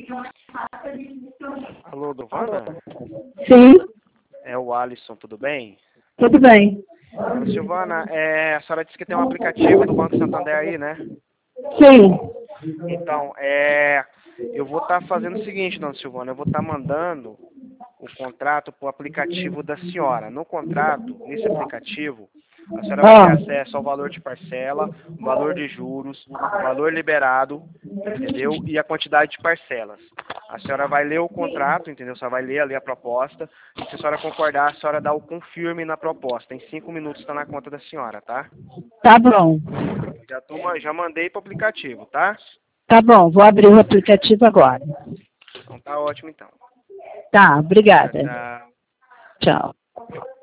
Alô, Dovana? Sim, É o Alisson, tudo bem? tudo bem. Dona Silvana, a senhora disse que tem um aplicativo do Banco Santander aí, né? Sim. Então, eu vou estar fazendo o seguinte, dona Silvana, eu vou estar mandando o contrato para o aplicativo da senhora. No contrato, nesse aplicativo, a senhora vai ter Ah, acesso ao valor de parcela, o valor de juros, o valor liberado, entendeu? E a quantidade de parcelas. A senhora vai ler o contrato, entendeu? A senhora vai ler ali a proposta. E se a senhora concordar, a senhora dá o confirme na proposta. Em 5 minutos está na conta da senhora, tá? tá bom. Já mandei para o aplicativo, tá? Tá bom, vou abrir o aplicativo agora. Então tá ótimo então. Tá, Tchau, obrigada. tchau. Tchau.